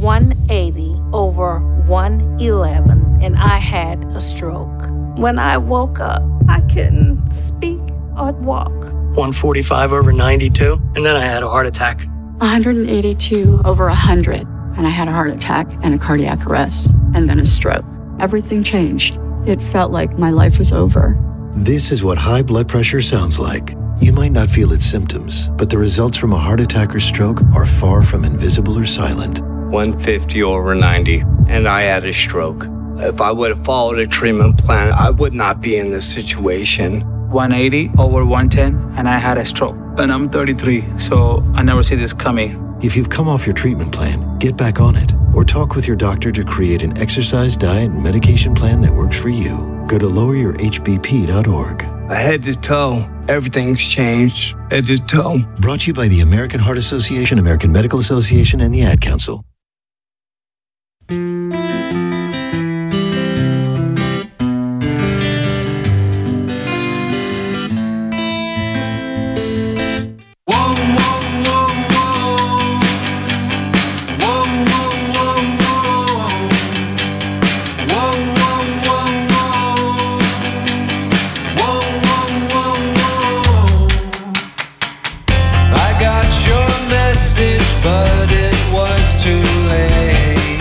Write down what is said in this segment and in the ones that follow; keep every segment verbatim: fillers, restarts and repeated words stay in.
one eighty over one eleven, and I had a stroke. When I woke up, I couldn't speak or walk. one forty-five over ninety-two, and then I had a heart attack. one eighty-two over one hundred, and I had a heart attack and a cardiac arrest, and then a stroke. Everything changed. It felt like my life was over. This is what high blood pressure sounds like. You might not feel its symptoms, but the results from a heart attack or stroke are far from invisible or silent. one fifty over ninety, and I had a stroke. If I would have followed a treatment plan, I would not be in this situation. one eighty over one ten, and I had a stroke. And I'm thirty-three, so I never see this coming. If you've come off your treatment plan, get back on it, or talk with your doctor to create an exercise, diet, and medication plan that works for you. Go to lower your H B P dot org. Head to toe, everything's changed. Head to toe. Brought to you by the American Heart Association, American Medical Association, and the Ad Council. But it was too late.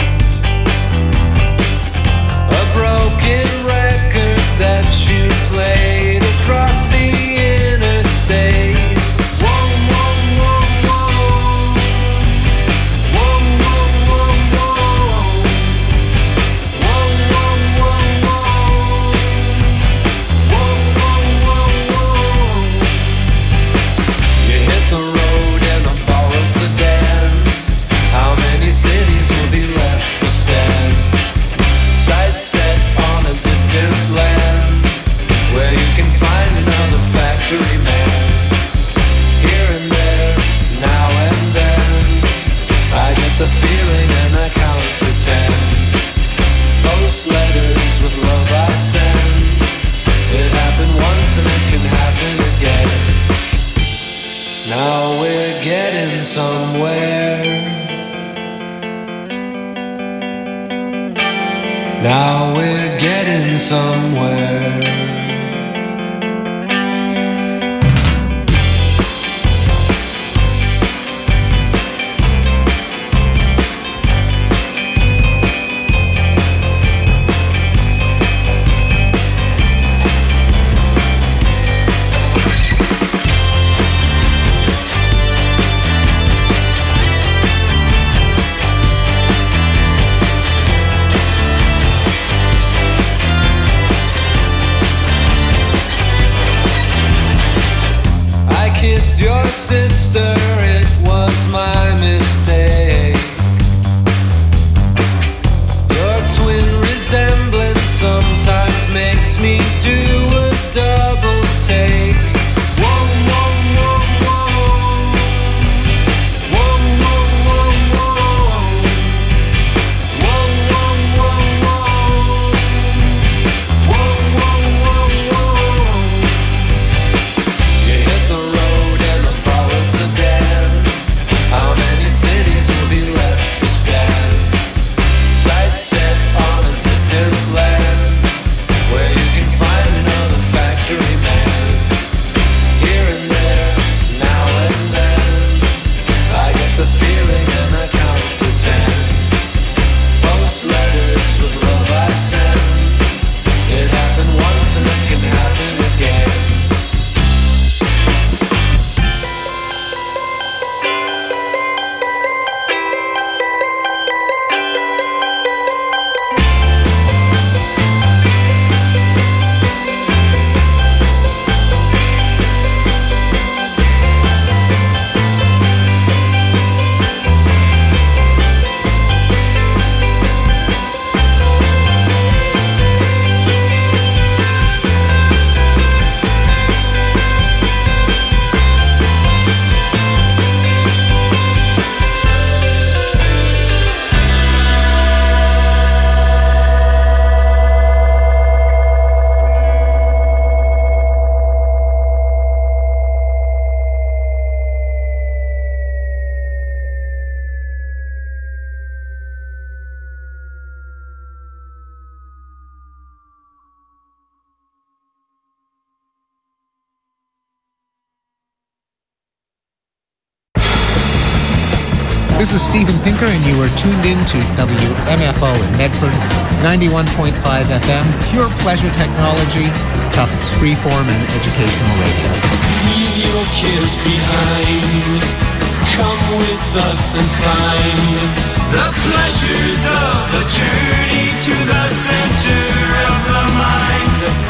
A broken record that you played across the interstate. Whoa, whoa, whoa, whoa. Whoa, whoa, whoa, whoa. Whoa, whoa, whoa, whoa. Whoa, whoa, whoa, whoa. You hit the road and the borrowed sedan. How many cities will be left to stand? Sights set on a distant land, where you can find another factory man. Here and there, now and then, I get the feeling and I count to ten. Post letters with love I send. It happened once and it can happen again. Now we're getting somewhere. Now we're getting somewhere. This is Steven Pinker, and you are tuned in to W M F O in Medford, ninety-one point five F M, pure pleasure technology, Tufts freeform and educational radio. Leave your cares behind. Come with us and find the pleasures of the journey to the center of the mind.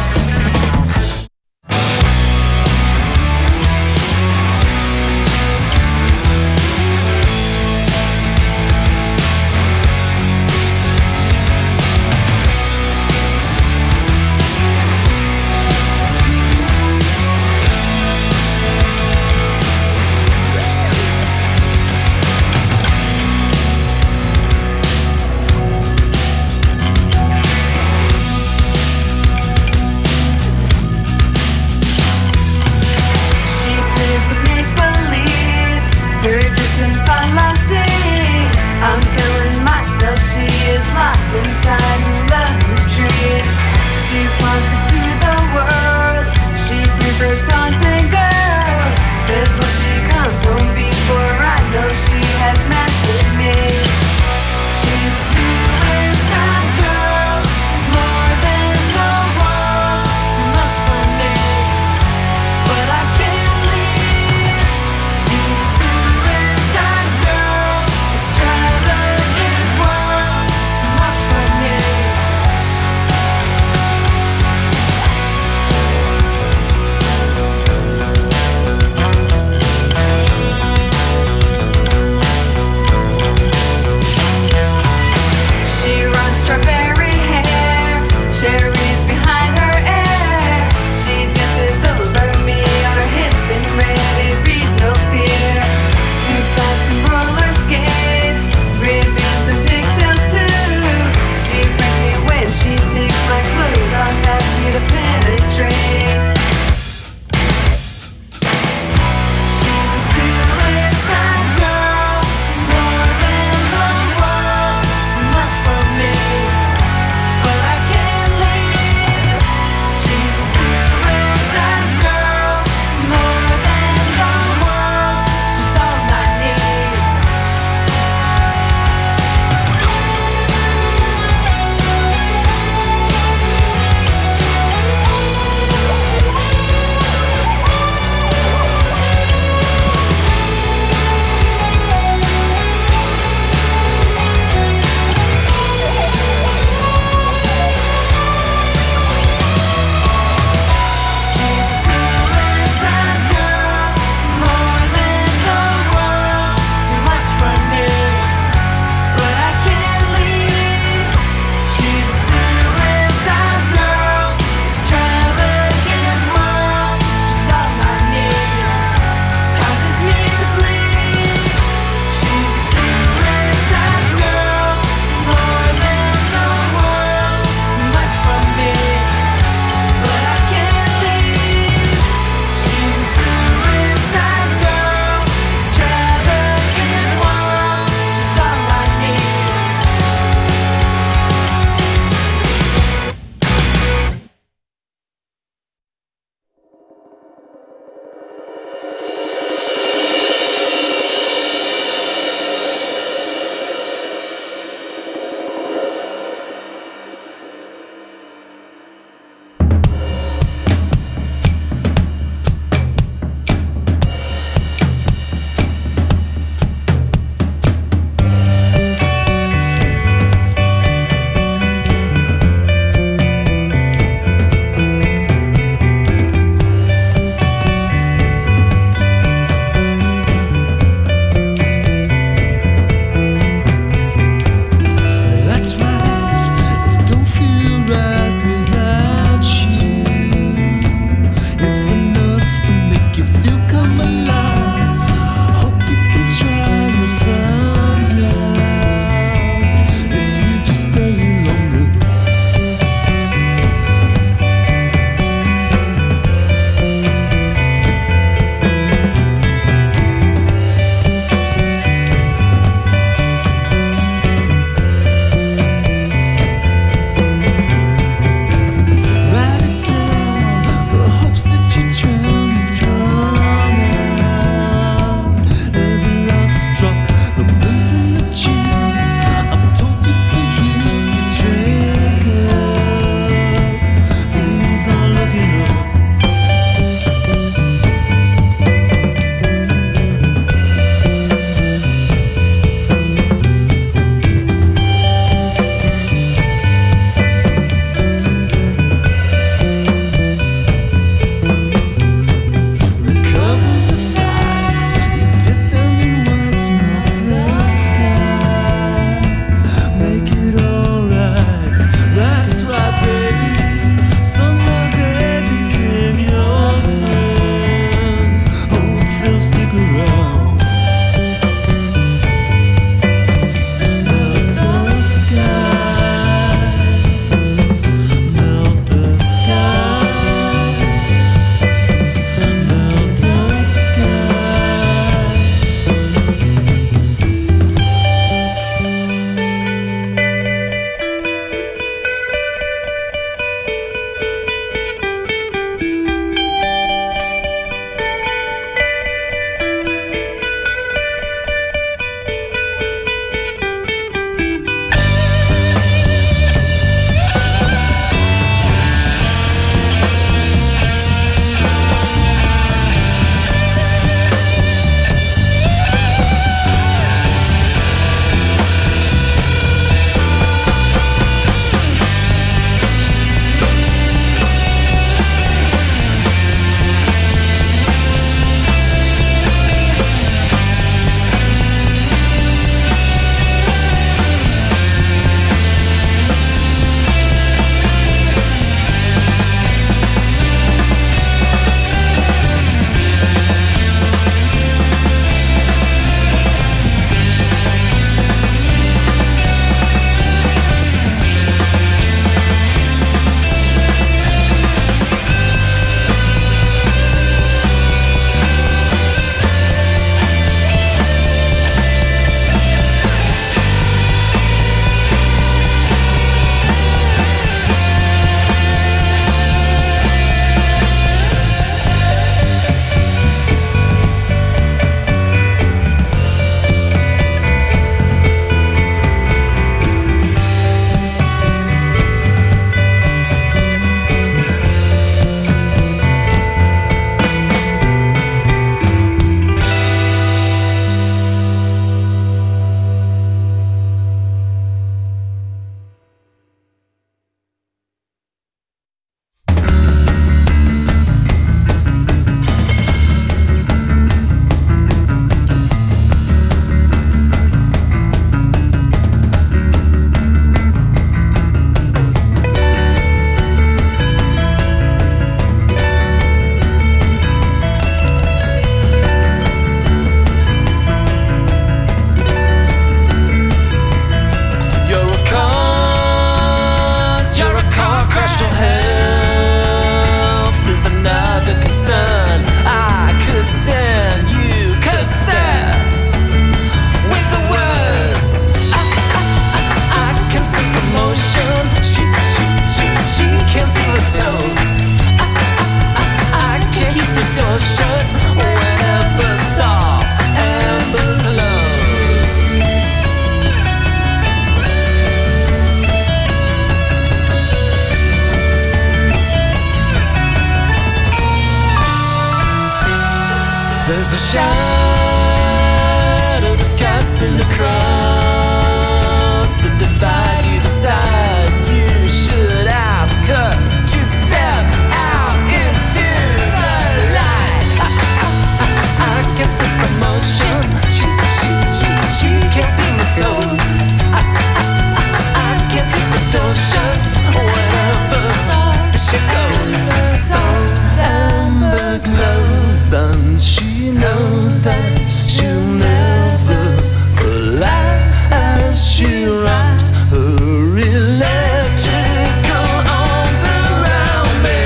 casting across the divide. You decide you should ask her to step out into the light. I, I, I, I can sense the motion. She, she, she, she can't feel my toes. I, I, I, I can't keep the door shut wherever she goes. Soft amber glows, and she knows that she'll never collapse as she wraps her electrical arms around me.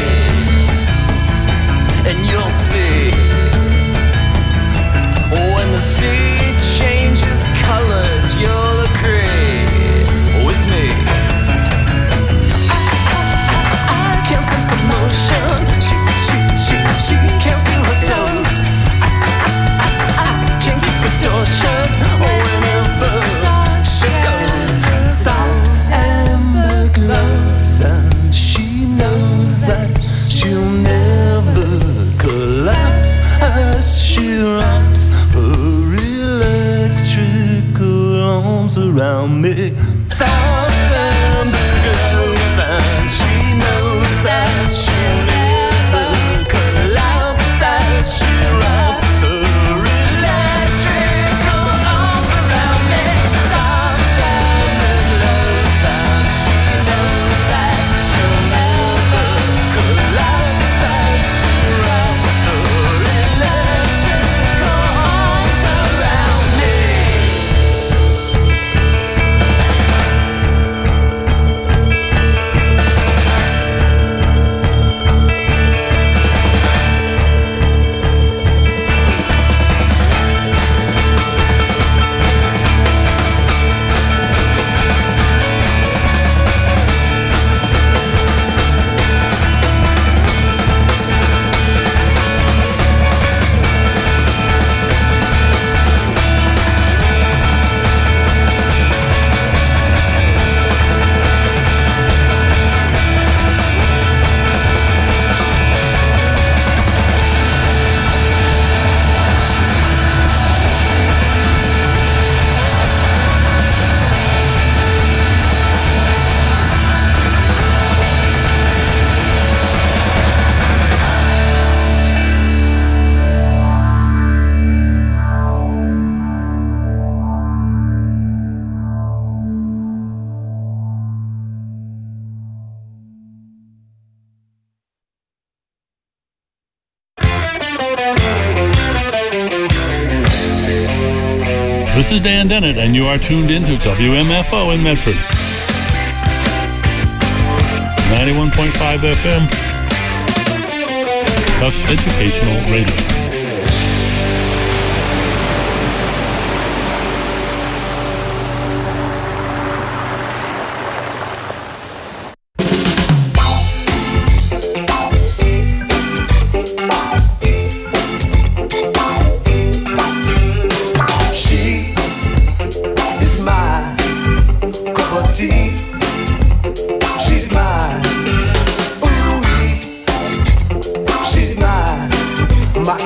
And you'll see, when the sea changes colors, you'll agree with me. I, I, I, I can't sense the motion. She, she, she, she can't feel her toes. I, I, I, I can't keep the door shut whenever she goes. Soft amber glows, and she knows that she'll never collapse as she wraps her electrical arms around me. Soft amber glows, and she knows that she'll never collapse as she wraps her electrical arms around me. Soft amber glows, and she knows that she'll never collapse as she wraps her electrical arms around me. This is Dan Dennett, and you are tuned in to W M F O in Medford. ninety-one point five F M, Tufts Educational Radio. My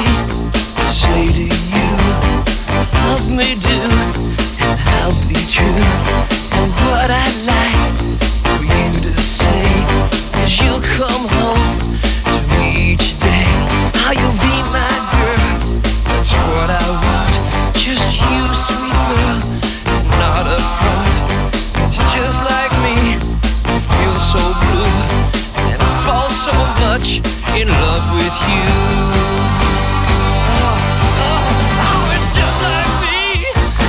say to you, love me do, and I'll be true. And what I'd like for you to say is you'll come home to me each day. How you'll be my girl, that's what I want. Just you, sweet girl, not a front. It's just like me, I feel so blue, and I fall so much in love with you. Oh, oh, oh, it's just like me.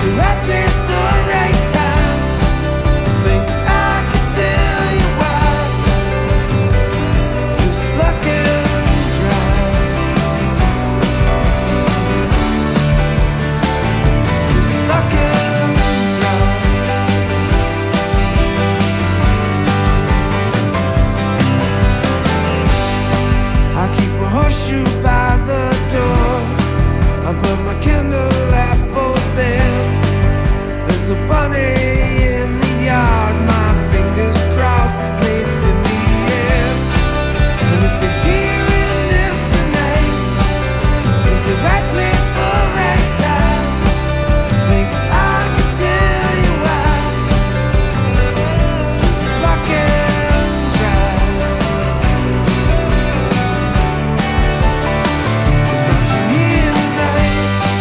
the right place or right time. I think I can tell you why. Just luck and drive. Just luck and drive. I keep a horseshoe by the door. I burn my candle at both ends. There's a bunny in the yard, my fingers crossed, plates in the air. And if you're hearing this tonight, is it right place or right time? I think I can tell you why. Just luck and drive. Brought you here tonight.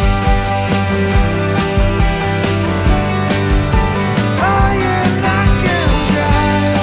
Oh yeah, luck and drive.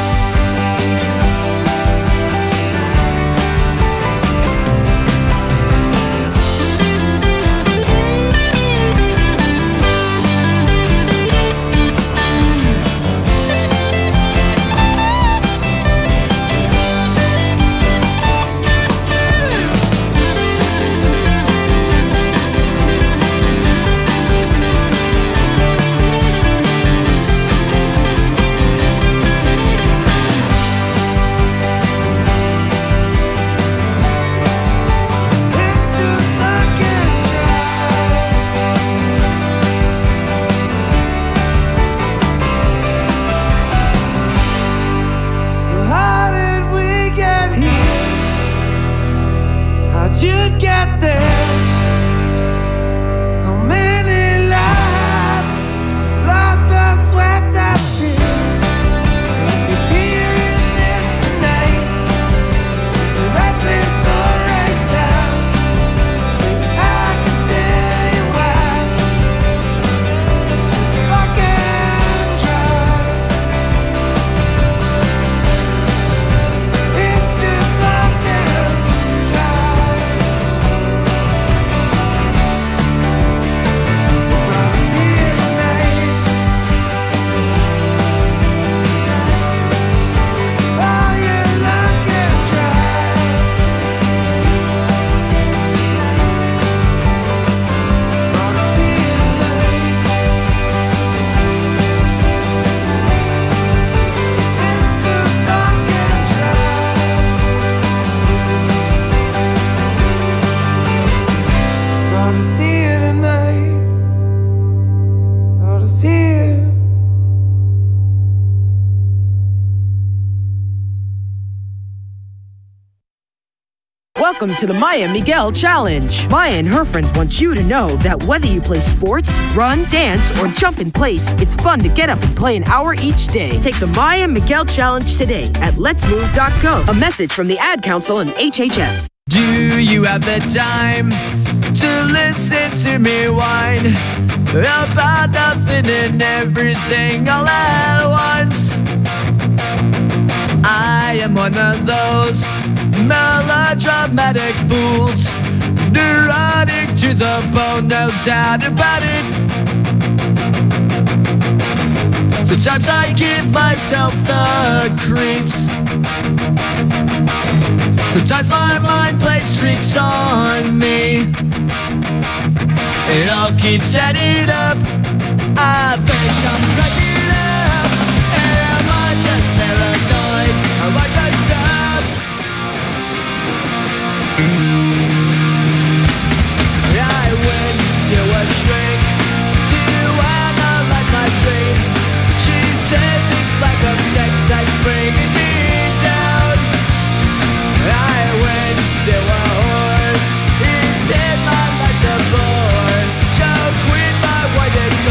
It's just luck and drive. So how did we get here? How'd you get there? How many lives? Blood, the sweat, the tears. If you're hearing this tonight, is the right place or right time? Think I can tell you why. Just luck and drive. It's just luck and drive. You brought us here tonight. Oh yeah, luck and drive. Brought us here tonight. It's just luck and drive. Brought us here tonight. Brought us here. Welcome to the Maya Miguel Challenge. Maya and her friends want you to know that whether you play sports, run, dance, or jump in place, it's fun to get up and play an hour each day. Take the Maya Miguel Challenge today at lets move dot gov. A message from the Ad Council and H H S. Do you have the time to listen to me whine about nothing and everything all at once? I am one of those melodramatic fools, neurotic to the bone, no doubt about it. Sometimes I give myself the creeps. Sometimes my mind plays tricks on me. It all keeps adding up. I think I'm cracking up. Am I just paranoid? Am I just up? I went to a shrink to analyze my dreams. She says it's like a sex that's bringing me down. I went to a whore. He said my life's a bore. So quit my white and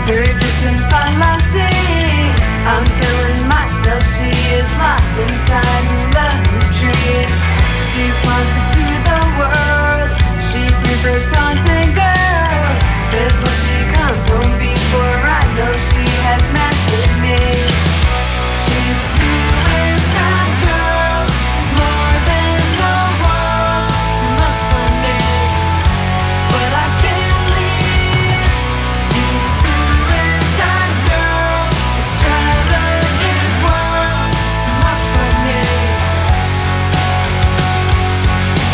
Her distance I lost see. I'm telling myself she is lost inside love trees. She's wanted to the world. She prefers taunting girls. Cause when she comes home before I know she has mastered me. She's a suicide girl, more than the world. Too much for me, but I can't leave. She's a suicide girl, extravagant world. Too much for me.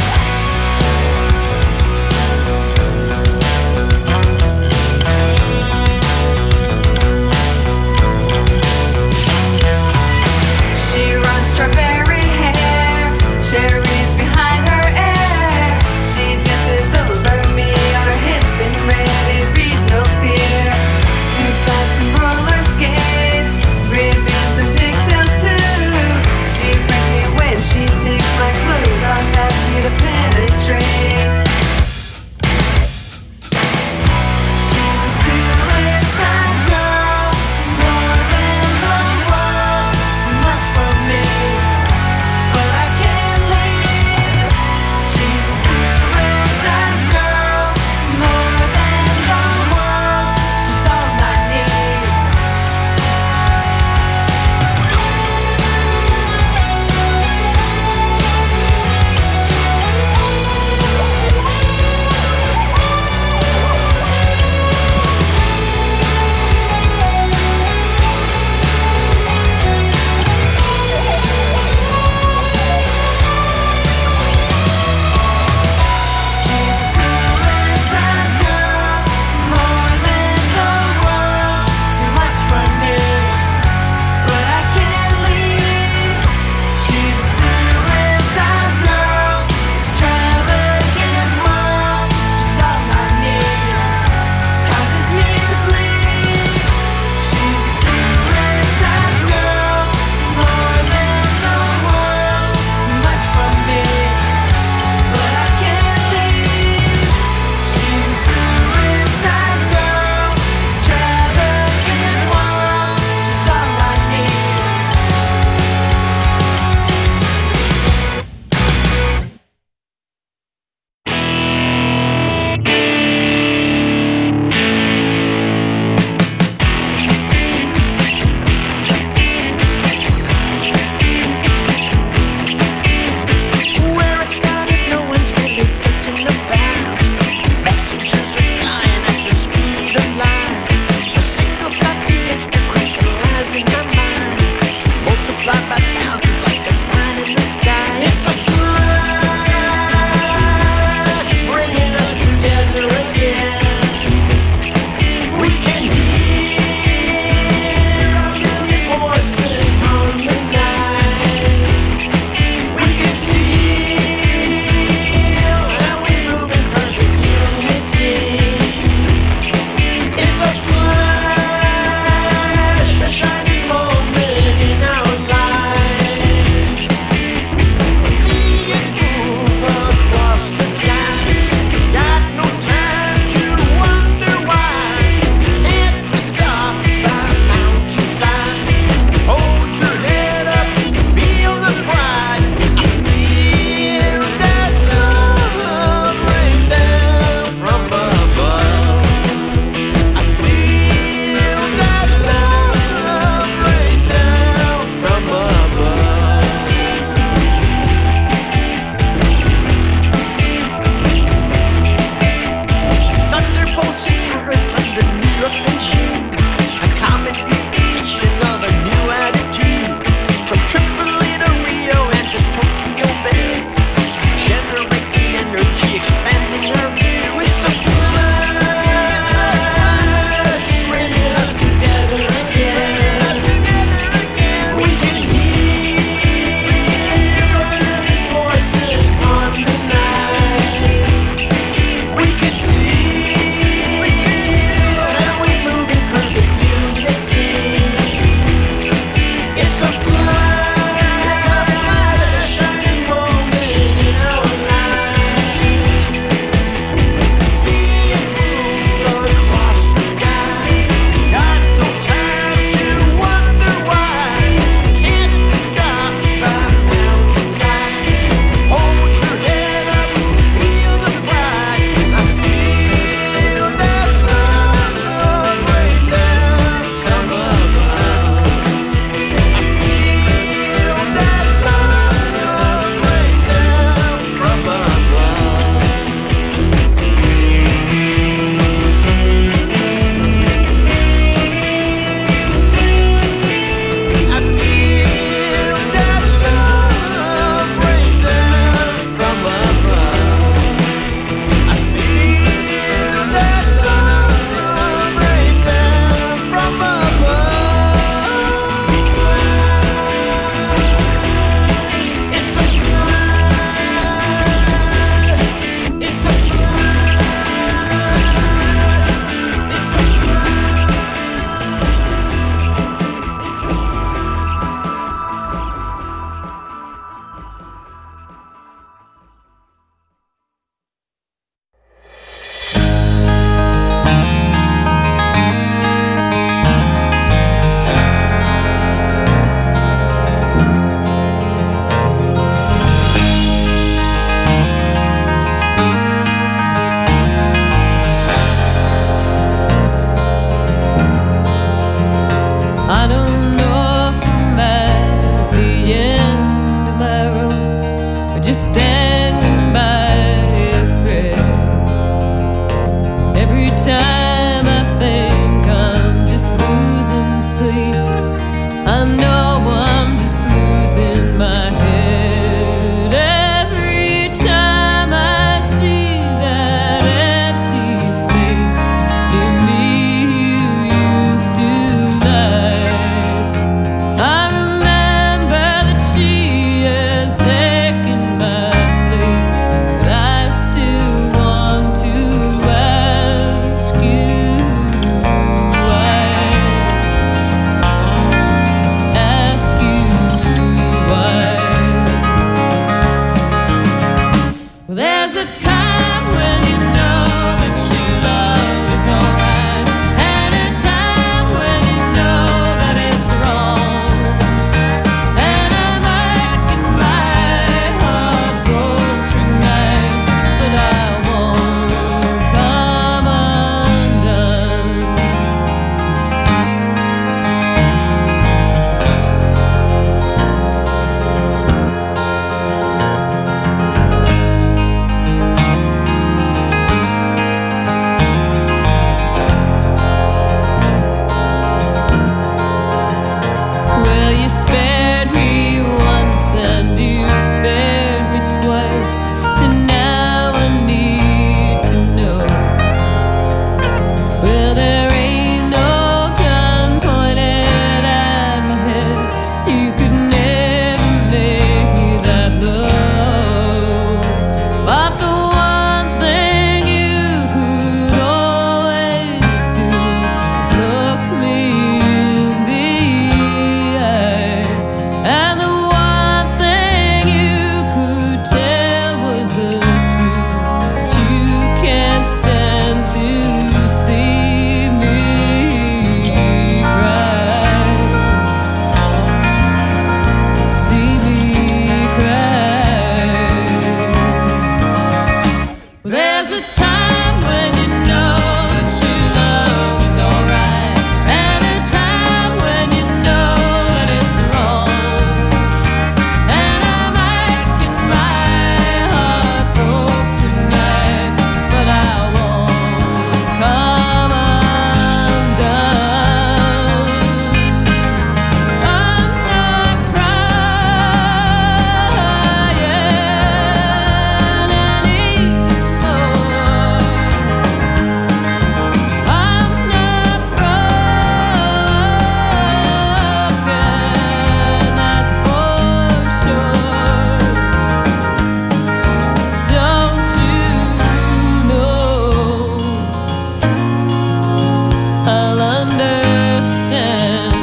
I'll understand.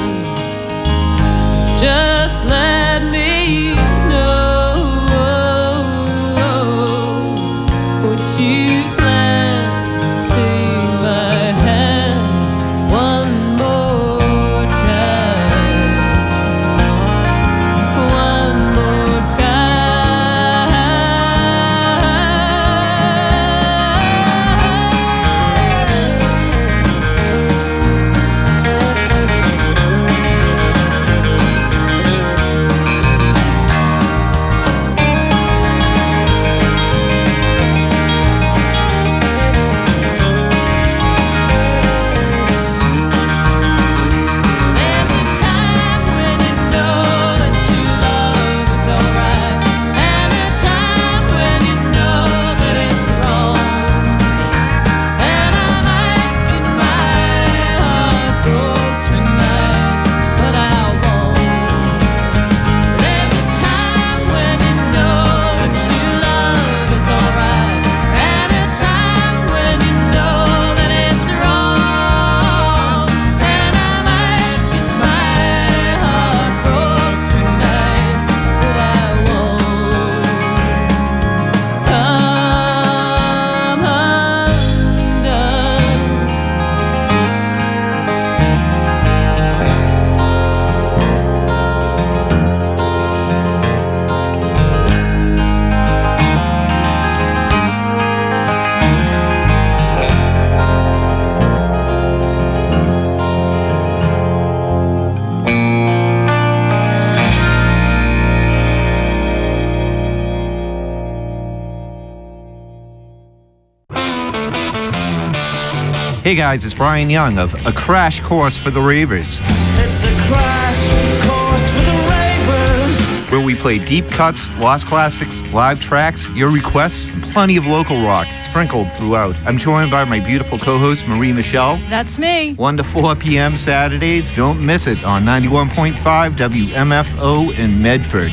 Just let me know what you plan. Take my hand one more time. One more Hey guys, it's Brian Young of A Crash Course for the Ravers. It's a crash course for the ravers. Where we play deep cuts, lost classics, live tracks, your requests, and plenty of local rock sprinkled throughout. I'm joined by my beautiful co-host, Marie Michelle. That's me. one to four p.m. Saturdays. Don't miss it on ninety-one point five W M F O in Medford.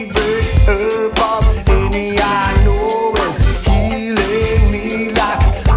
Healing me like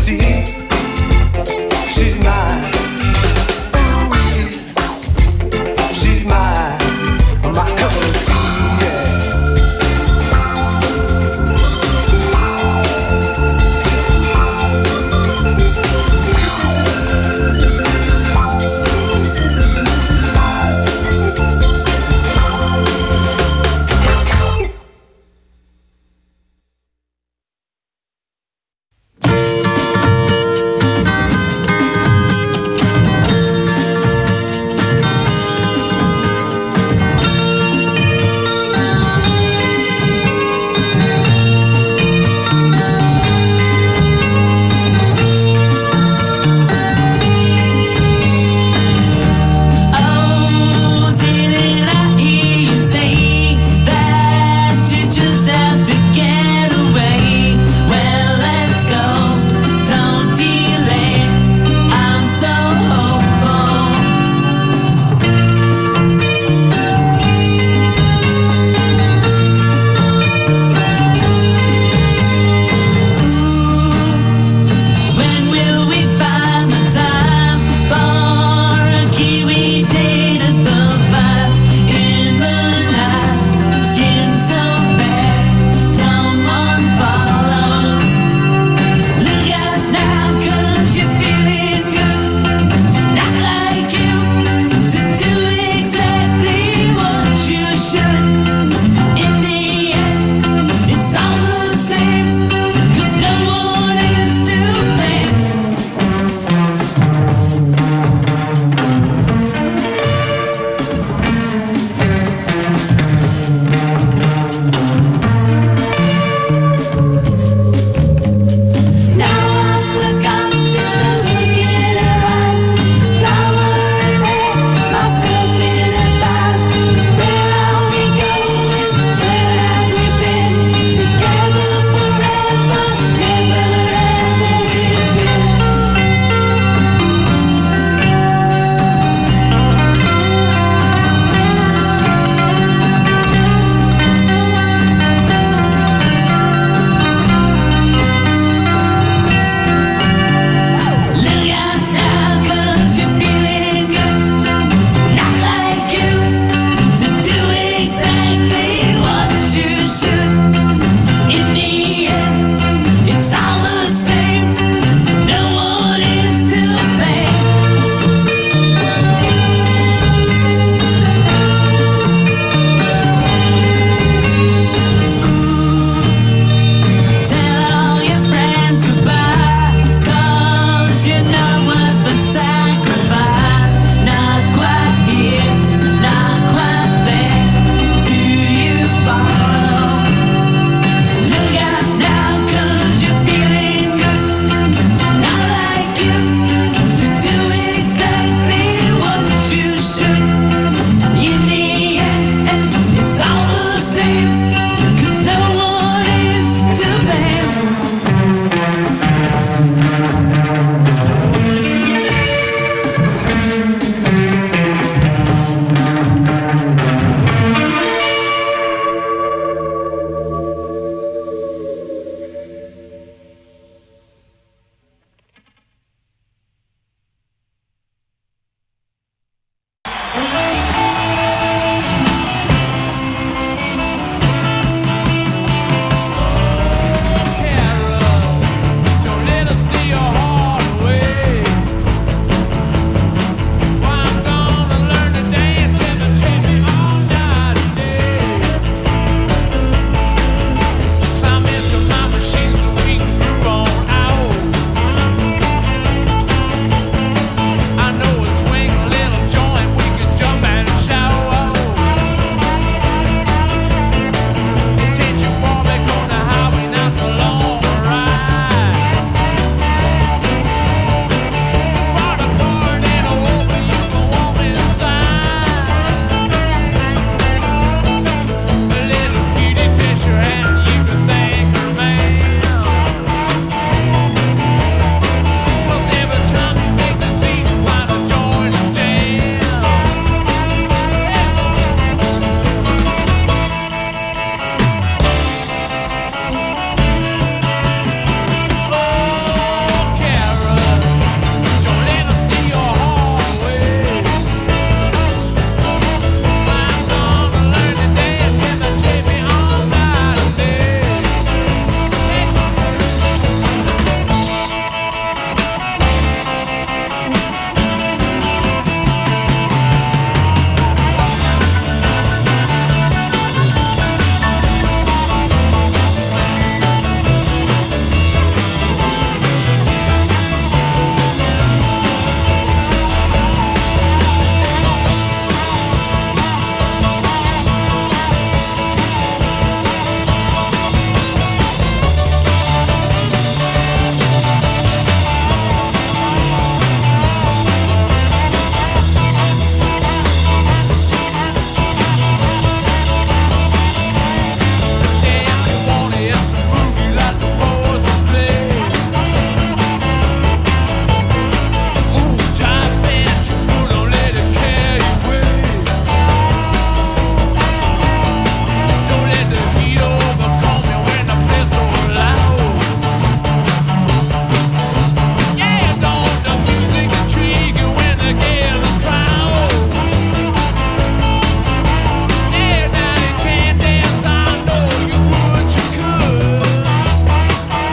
see.